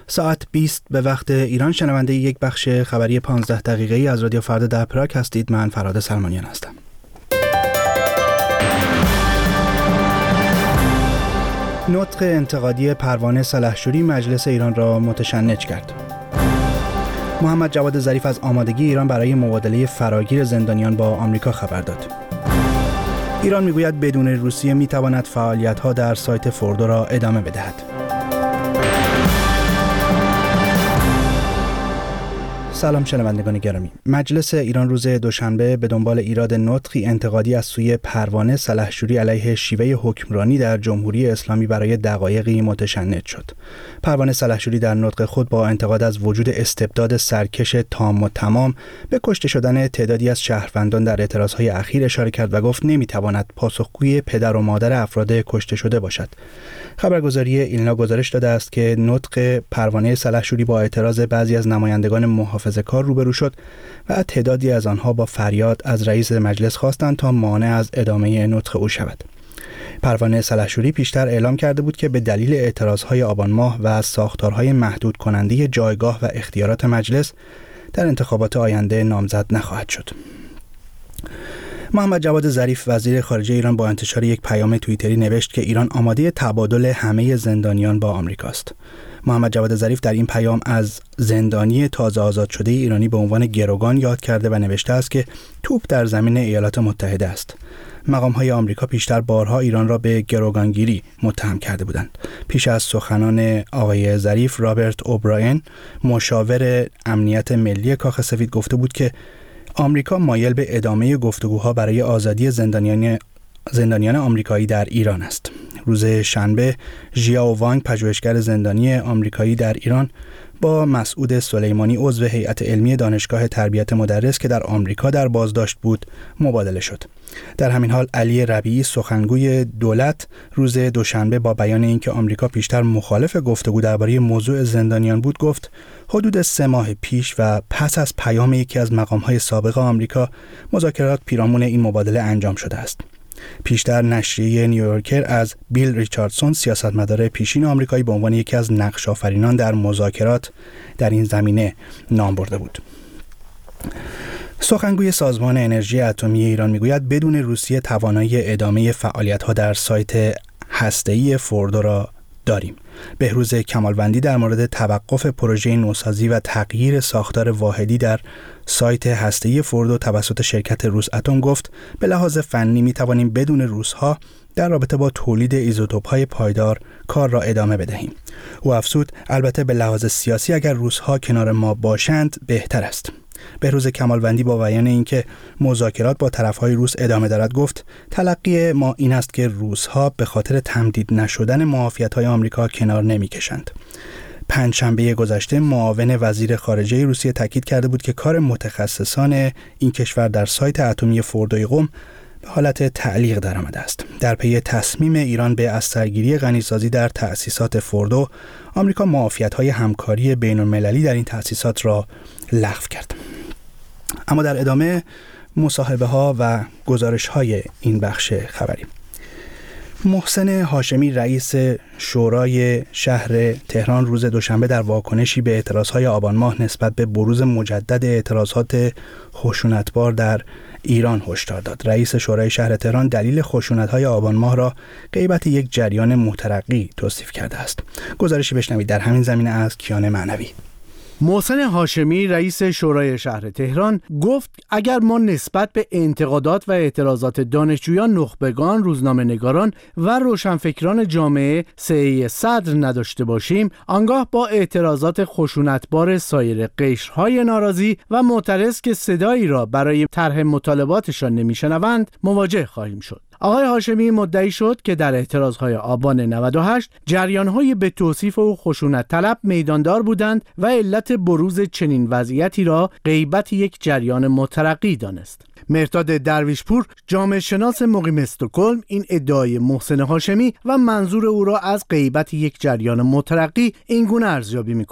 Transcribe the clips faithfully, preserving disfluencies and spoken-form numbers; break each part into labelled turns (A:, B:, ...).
A: ساعت بیست به وقت ایران شنونده یک بخش خبری پانزده دقیقه‌ای از رادیو فردا در پراگ هستید. من فراد سلمانیان هستم. نطق انتقادی پروانه سلحشوری مجلس ایران را متشنج کرد. محمد جواد ظریف از آمادگی ایران برای مبادله فراگیر زندانیان با آمریکا خبر داد. ایران میگوید بدون روسیه میتواند فعالیت‌ها در سایت فوردو را ادامه بدهد. سلام شنوندگان گرامی. مجلس ایران روز دوشنبه به دنبال ایراد نطقی انتقادی از سوی پروانه سلحشوری علیه شیوه حکمرانی در جمهوری اسلامی برای دقایقی متشنج شد. پروانه سلحشوری در نطق خود با انتقاد از وجود استبداد سرکش تام و تمام به کشته شدن تعدادی از شهروندان در اعتراضهای اخیر اشاره کرد و گفت نمیتواند پاسخگوی پدر و مادر افراد کشته شده باشد. خبرگزاری ایلنا گزارش داده است که نطق پروانه سلحشوری با اعتراض بعضی از نمایندگان محافظه‌کار روبرو شد و تعدادی از آنها با فریاد از رئیس مجلس خواستند تا مانع از ادامه نطق او شود. پروانه سلحشوری پیشتر اعلام کرده بود که به دلیل اعتراضهای آبان ماه و ساختارهای محدود کننده جایگاه و اختیارات مجلس در انتخابات آینده نامزد نخواهد شد. محمد جواد ظریف وزیر خارجه ایران با انتشار یک پیام توییتری نوشت که ایران آماده تبادل همه زندانیان با آمریکاست. محمد جواد ظریف در این پیام از زندانی تازه آزاد شده ایرانی به عنوان گروگان یاد کرده و نوشته است که توپ در زمین ایالات متحده است. مقام‌های آمریکا پیشتر بارها ایران را به گروگانگیری متهم کرده بودند. پیش از سخنان آقای ظریف، رابرت اوبراین، مشاور امنیت ملی کاخ سفید گفته بود که آمریکا مایل به ادامه گفتگوها برای آزادی زندانیان زندانیان آمریکایی در ایران است. روز شنبه ژیائو وانگ، پژوهشگر زندانی آمریکایی در ایران، با مسعود سلیمانی عضو هیئت علمی دانشگاه تربیت مدرس که در آمریکا در بازداشت بود مبادله شد. در همین حال علی ربیعی، سخنگوی دولت، روز دوشنبه با بیان اینکه آمریکا پیشتر مخالف گفتگو درباره موضوع زندانیان بود گفت حدود سه ماه پیش و پس از پیام یکی از مقام‌های سابق آمریکا مذاکرات پیرامون این مبادله انجام شده است. پیشتر نشریه نیویورکر از بیل ریچاردسون، سیاستمدار پیشین آمریکایی، به عنوان یکی از نقش آفرینان در مذاکرات در این زمینه نام برده بود. سخنگوی سازمان انرژی اتمی ایران میگوید بدون روسیه توانایی ادامه فعالیت‌ها در سایت هسته‌ای فوردو را داریم. بهروز کمالوندی در مورد توقف پروژه نوسازی و تغییر ساختار واحدی در سایت هسته‌ای فوردو توسط شرکت روس اتم گفت به لحاظ فنی می توانیم بدون روس‌ها در رابطه با تولید ایزوتوپ‌های پایدار کار را ادامه بدهیم. او افزود البته به لحاظ سیاسی اگر روس‌ها کنار ما باشند بهتر است. بهروز کمالوندی با بیان اینکه مذاکرات با طرف‌های روس ادامه دارد گفت تلقی ما این است که روس‌ها به خاطر تمدید نشدن معافیت‌های آمریکا کنار نمی‌کشند. پنجشنبه گذشته معاون وزیر خارجه روسیه تاکید کرده بود که کار متخصصان این کشور در سایت اتمی فوردوی قم به حالت تعلیق درآمده است. در پی تصمیم ایران به اثرگیری غنیسازی در تأسیسات فوردو، آمریکا معافیت‌های همکاری بین‌المللی در این تأسیسات را لغو کرد. اما در ادامه مصاحبه‌ها و گزارش‌های این بخش خبری، محسن هاشمی رئیس شورای شهر تهران روز دوشنبه در واکنشی به اعتراضهای آبان ماه نسبت به بروز مجدد اعتراضات خشونتبار در ایران هشدار داد. رئیس شورای شهر تهران دلیل خشونت‌های آبان ماه را غیبت یک جریان مترقی توصیف کرده است. گزارشی بشنوید در همین زمینه از کیان معنوی.
B: محسن هاشمی رئیس شورای شهر تهران گفت اگر ما نسبت به انتقادات و اعتراضات دانشجویان، نخبگان، روزنامه‌نگاران و روشنفکران جامعه سعی صدر نداشته باشیم، آنگاه با اعتراضات خشونتبار سایر قشرهای ناراضی و معترض که صدایی را برای طرح مطالباتشان نمیشنوند مواجه خواهیم شد. آقای هاشمی مدعی شد که در اعتراضهای آبان نود و هشت جریان‌های به توصیف او خشونت طلب میداندار بودند و علت بروز چنین وضعیتی را غیبت یک جریان مترقی دانست. مرداد درویشپور، جامعه شناس مقیم استکهلم، این ادعای محسن هاشمی و منظور او را از غیبت یک جریان مترقی اینگونه ارزیابی می‌کند: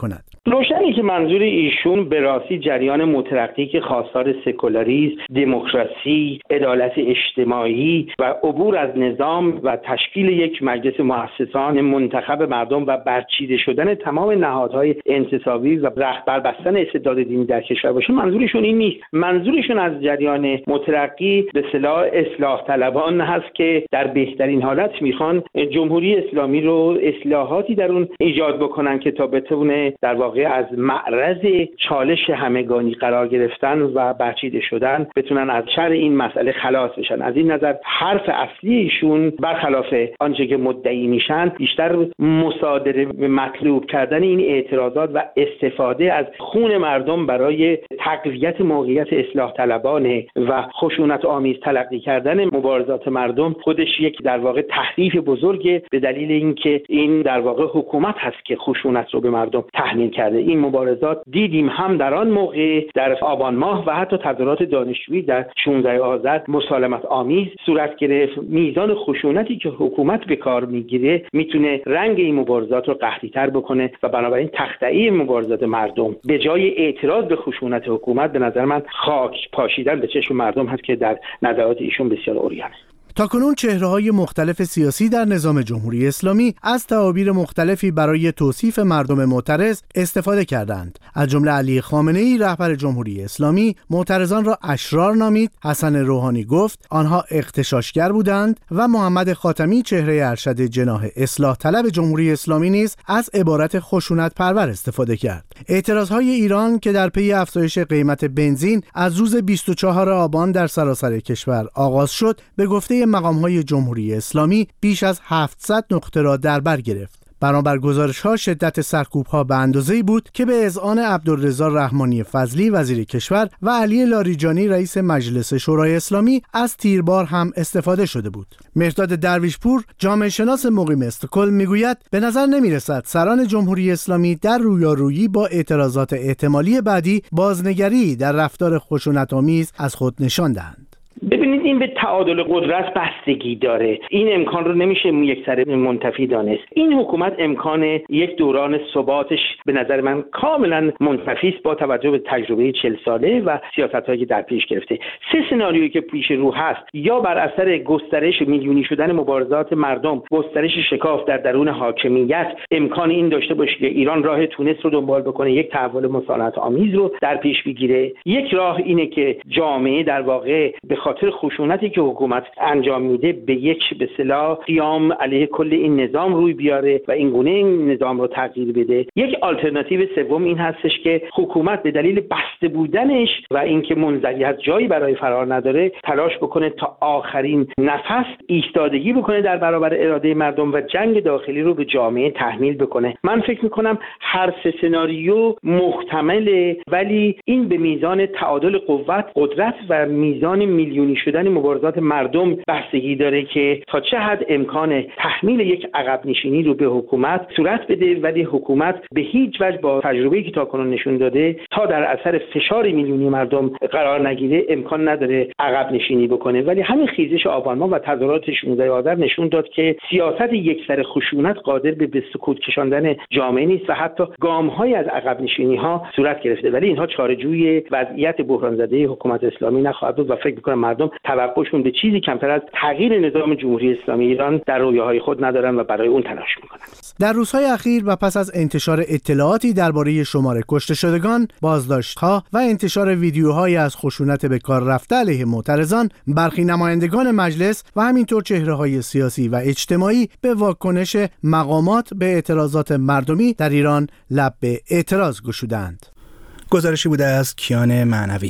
C: روشنی که منظور ایشون به راستی جریان مترقی که خواستار سکولاریسم، دموکراسی، عدالت اجتماعی و عبور از نظام و تشکیل یک مجلس مؤسسان منتخب مردم و برچیده شدن تمام نهادهای انتصابی و رهبر بستن استبداد دینی در کشور باشه، منظورشون این نیست. منظورشون از جریان مترقی به اصطلاح اصلاح طلبان هست که در بهترین حالت میخوان جمهوری اسلامی رو اصلاحاتی در اون ایجاد بکنن که تا بتونه در واقع از معرض چالش همگانی قرار گرفتن و برچیده شدن بتونن از شر این مسئله خلاص بشن. از این نظر حرف اصلی ایشون برخلاف آنچه که مدعی میشن بیشتر مصادره به مطلوب کردن این اعتراضات و استفاده از خون مردم برای تقویت موقعیت اصلاح طلبانه و خشونت آمیز تلقی کردن مبارزات مردم خودش یک در واقع تحریف بزرگه، به دلیل اینکه این در واقع حکومت هست که خشونت رو به مردم تحمیل کرده. این مبارزات دیدیم هم در آن موقع در آبان ماه و حتی تظاهرات دانشجویی در شانزده آذر مسالمت آمیز صورت گرفت. میزان خشونتی که حکومت به کار میگیره میتونه رنگ این مبارزات رو قحطی‌تر بکنه و بنابراین تخطئه مبارزات مردم به جای اعتراض به خشونت حکومت به نظر من خاک پاشیدن به چشم مردم هست که در نظرات ایشون بسیار عریانه.
B: تاکنون چهره‌های مختلف سیاسی در نظام جمهوری اسلامی از تعابیر مختلفی برای توصیف مردم معترض استفاده کردند. از جمله علی خامنه‌ای رهبر جمهوری اسلامی معترضان را اشرار نامید، حسن روحانی گفت آنها اغتشاشگر بودند و محمد خاتمی چهره ارشد جناح اصلاح طلب جمهوری اسلامی نیز از عبارت خشونت پرور استفاده کرد. اعتراضهای ایران که در پی افزایش قیمت بنزین از روز بیست و چهارم آبان در سراسر کشور آغاز شد، به گفته مقام‌های جمهوری اسلامی بیش از هفتصد نقطه را در بر گرفت. بنابر گزارش‌ها شدت سرکوب‌ها به اندازه‌ای بود که به اذعان عبدالرضا رحمانی فضلی وزیر کشور و علی لاریجانی رئیس مجلس شورای اسلامی از تیربار هم استفاده شده بود. مهرداد درویشپور جامعه شناس مقیم استکهلم میگوید به نظر نمی‌رسد سران جمهوری اسلامی در رویارویی با اعتراضات احتمالی بعدی بازنگری در رفتار خشونت‌آمیز از خود نشان دهند.
C: ببینید این به تعادل قدرت بستگی داره. این امکان رو نمیشه یک سره منتفی دانست. این حکومت امکان یک دوران ثباتش به نظر من کاملا منتفی است با توجه به تجربه چهل ساله و سیاست‌هایی که در پیش گرفته. سه سناریویی که پیش رو هست، یا بر اثر گسترش میلیونی شدن مبارزات مردم، گسترش شکاف در درون حاکمیت امکان این داشته باشه که ایران راه تونس رو دنبال بکنه، یک تحول مصالحت آمیز رو در پیش بگیره. یک راه اینه که جامعه در واقع به خاطر خشونتی که حکومت انجام میده به یک به اصطلاح قیام علیه کل این نظام روی بیاره و این گونه این نظام رو تغییر بده. یک آلترناتیو سوم این هستش که حکومت به دلیل بسته بودنش و اینکه منزوی از جایی برای فرار نداره تلاش بکنه تا آخرین نفس ایستادگی بکنه در برابر اراده مردم و جنگ داخلی رو به جامعه تحمیل بکنه. من فکر میکنم هر سه سناریو محتمله، ولی این به میزان تعادل قوت، قدرت و میزان میلیونی شدن مبارزات مردم بستگی داره که تا چه حد امکان تحمیل یک عقب نشینی رو به حکومت صورت بده، ولی حکومت به هیچ وجه با تجربه‌ای که تاکنون نشون داده تا در اثر فشار میلیونی مردم قرار نگیره امکان نداره عقب نشینی بکنه. ولی همین خیزش آبان ماه و تظاهرات شانزده آذر نشون داد که سیاست یکسر خشونت قادر به به سکوت کشاندن جامعه نیست و حتی گام‌های از عقب نشینی‌ها صورت گرفته، ولی اینها چاره‌جوی وضعیت بحران زده حکومت اسلامی نخواهد بود و فکر می‌کنم مردم توقعشون به چیزی کمتر از تغییر نظام جمهوری اسلامی ایران در رویاهای خود ندارن و برای اون تلاش میکنن.
B: در روزهای اخیر و پس از انتشار اطلاعاتی درباره شمار کشته شدگان، بازداشت‌ها و انتشار ویدیوهایی از خشونت به کار رفته علیه معترضان، برخی نمایندگان مجلس و همینطور چهره‌های سیاسی و اجتماعی به واکنش مقامات به اعتراضات مردمی در ایران لب به اعتراض گشودند.
A: گزارشی بوده از کیان معنوی.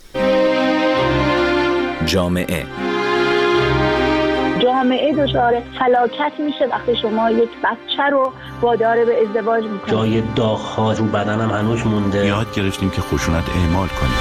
D: جامعه
E: جامعه دچار فلاکت میشه وقتی شما یک بچه رو وادار به ازدواج میکنید.
F: جای داغ‌ها رو بدنم هنوز مونده.
G: یاد گرفتیم که خشونت اعمال کنیم.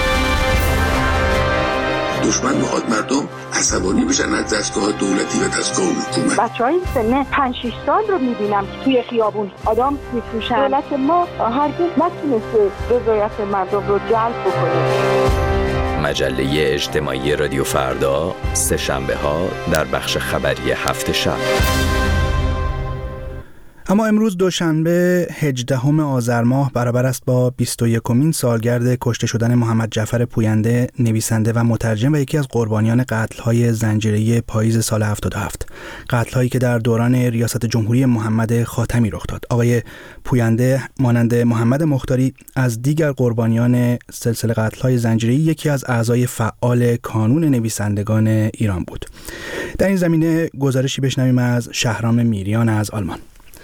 H: دشمن میخواد مردم عصبانی بشن از دستگاه دولتی و دستگاه حکومت.
E: بچهای سن پنج شش سال رو میبینم توی خیابون آدم میفروشن. دولت ما هرگز نتونسته رضایت مردم رو جلب بکنه.
D: مجله اجتماعی رادیو فردا، سه شنبه ها در بخش خبری هفت شب.
A: اما امروز دوشنبه هجدهم آذر ماه برابر است با بیست و یکمین سالگرد کشته شدن محمد جعفر پوینده، نویسنده و مترجم و یکی از قربانیان قتل‌های زنجیره‌ای پاییز سال هفتاد و هفت. قتل‌هایی که در دوران ریاست جمهوری محمد خاتمی رخ داد. آقای پوینده مانند محمد مختاری از دیگر قربانیان سلسله قتل‌های زنجیره‌ای یکی از اعضای فعال کانون نویسندگان ایران بود. در این زمینه گزارشی بشنویم از شهرام میریان از آلمان.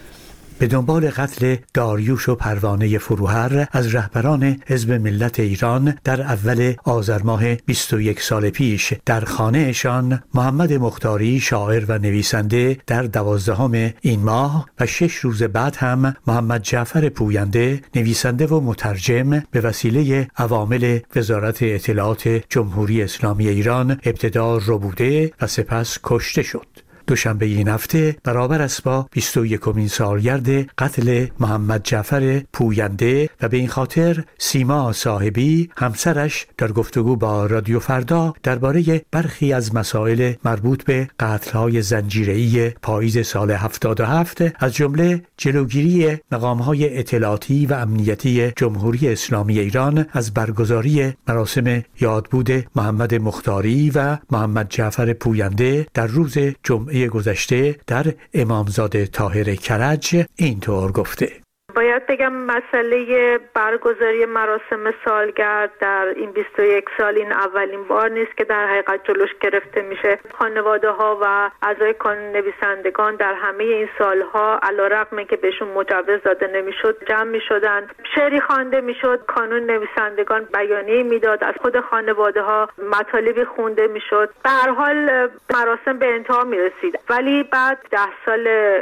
I: به دنبال قتل داریوش و پروانه فروهر از رهبران حزب ملت ایران در اول آذر ماه بیست و یک سال پیش در خانه‌شان، محمد مختاری شاعر و نویسنده در دوازدهم این ماه و شش روز بعد هم محمد جعفر پوینده نویسنده و مترجم به وسیله عوامل وزارت اطلاعات جمهوری اسلامی ایران ابتدا ربوده و سپس کشته شد. دوشنبه این هفته برابر است با بیست و یکمین سالگرد قتل محمد جعفر پوینده و به این خاطر سیما صاحبی همسرش در گفتگو با رادیو فردا درباره برخی از مسائل مربوط به قتل‌های زنجیره‌ای پاییز سال هفتاد و هفت از جمله جلوگیری مقام‌های اطلاعاتی و امنیتی جمهوری اسلامی ایران از برگزاری مراسم یادبود محمد مختاری و محمد جعفر پوینده در روز جمعه گذشته در امامزاده طاهر کرج اینطور گفته:
J: باید بگم مسئله برگزاری مراسم سالگرد در این بیست و یک سال این اولین بار نیست که در حقیقت جلوش گرفته میشه. خانواده ها و اعضای کانون نویسندگان در همه این سالها علیرغم که بهشون مجوز داده نمیشد جمع میشدن، شعری خوانده میشد، کانون نویسندگان بیانیه میداد، از خود خانواده ها مطالبی خونده میشد. به هر حال مراسم به انتها میرسید، ولی بعد ده سال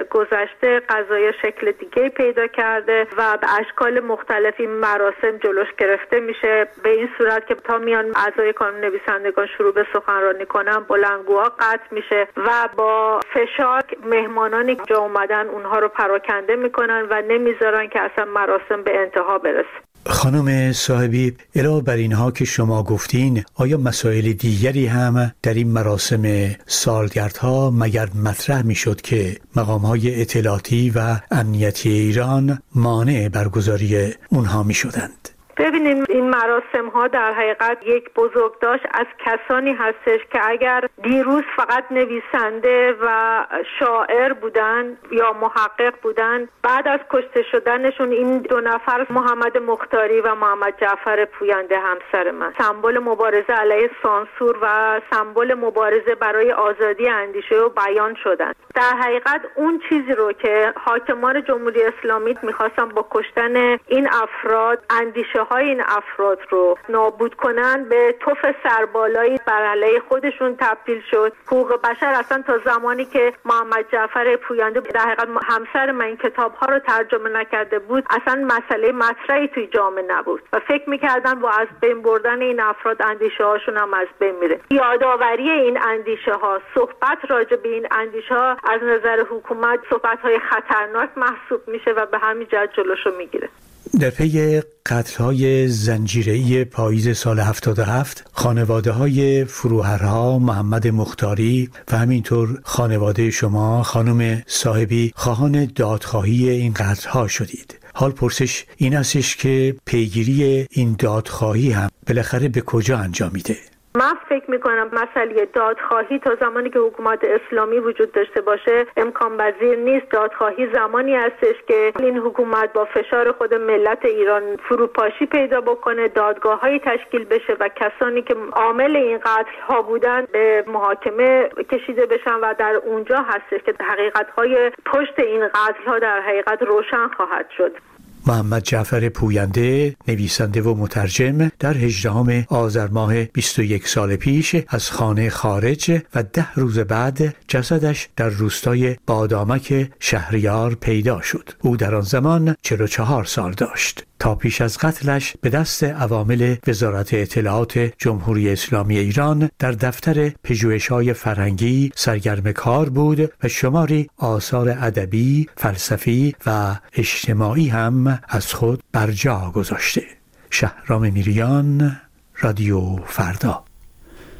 J: گذشته قضایا شکل دیگه پیدا کرد و به اشکال مختلفی مراسم جلوش گرفته میشه، به این صورت که تا میان اعضای کانون نویسندگان شروع به سخنرانی کنن بلندگوها قطع میشه و با فشار مهمانانی که جا اومدن اونها رو پراکنده میکنن و نمیذارن که اصلا مراسم به انتها برسه.
I: خانم صاحبی، علاوه بر اینها که شما گفتین، آیا مسائل دیگری هم در این مراسم سالگردها مگر مطرح میشد که مقام‌های اطلاعاتی و امنیتی ایران مانع برگزاری اونها میشدند؟
J: ببینیم این مراسم ها در حقیقت یک بزرگداشت از کسانی هستش که اگر دیروز فقط نویسنده و شاعر بودن یا محقق بودن، بعد از کشته شدنشون این دو نفر محمد مختاری و محمد جعفر پوینده همسر من سمبل مبارزه علیه سانسور و سمبل مبارزه برای آزادی اندیشه و بیان شدن. در حقیقت اون چیزی رو که حاکمان جمهوری اسلامی میخواستن با کشتن این افراد اندیشه های این افراد رو نابود کنن به توف سربالایی بر علیه خودشون تبدیل شد. حقوق بشر اصلا تا زمانی که محمد جعفر پوینده در حقیقت همسر من این کتاب ها رو ترجمه نکرده بود، اصلا مسئله مطرحی توی جامعه نبود و فکر میکردن با از بین بردن این افراد اندیشه هاشون هم از بین میره. یادآوری این اندیشه ها، صحبت راجع به این اندیشه ها از نظر حکومت صحبت های خطرناک محسوب میشه و به همین جهت جلوشو میگیره.
I: در پی قتل‌های زنجیره‌ای پاییز سال هفتاد و هفت، خانواده‌های فروهرها محمد مختاری و همینطور خانواده شما خانم صاحبی خواهان دادخواهی این قتل‌ها شدید. حال پرسش این استش که پیگیری این دادخواهی هم بالاخره به کجا انجامیده؟
J: من فکر میکنم مسئله دادخواهی تا زمانی که حکومت اسلامی وجود داشته باشه امکان پذیر نیست. دادخواهی زمانی هستش که این حکومت با فشار خود ملت ایران فروپاشی پیدا بکنه، دادگاه‌هایی تشکیل بشه و کسانی که عامل این قتل ها بودن به محاکمه کشیده بشن و در اونجا هستش که حقیقت‌های پشت این قتل ها در حقیقت روشن خواهد شد.
I: محمد جعفر پوینده نویسنده و مترجم در هجدهم آذر ماه بیست و یک سال پیش از خانه خارج و ده روز بعد جسدش در روستای بادامک شهریار پیدا شد. او در آن زمان چهل و چهار سال داشت. تا پیش از قتلش به دست عوامل وزارت اطلاعات جمهوری اسلامی ایران در دفتر پژوهش‌های فرهنگی سرگرم کار بود و شماری آثار ادبی، فلسفی و اجتماعی هم از خود بر جا گذاشته. شهرام میریان، رادیو فردا.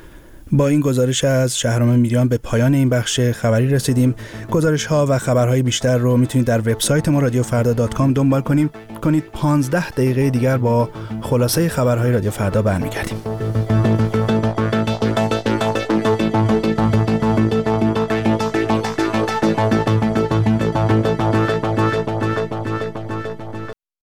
A: با این گزارش از شهرام میریان به پایان این بخش خبری رسیدیم. گزارش‌ها و خبرهای بیشتر رو میتونید در وبسایت ما رادیو فردا دات کام دنبال کنید. کنید پانزده دقیقه دیگر با خلاصه خبرهای رادیو فردا برمیگردیم.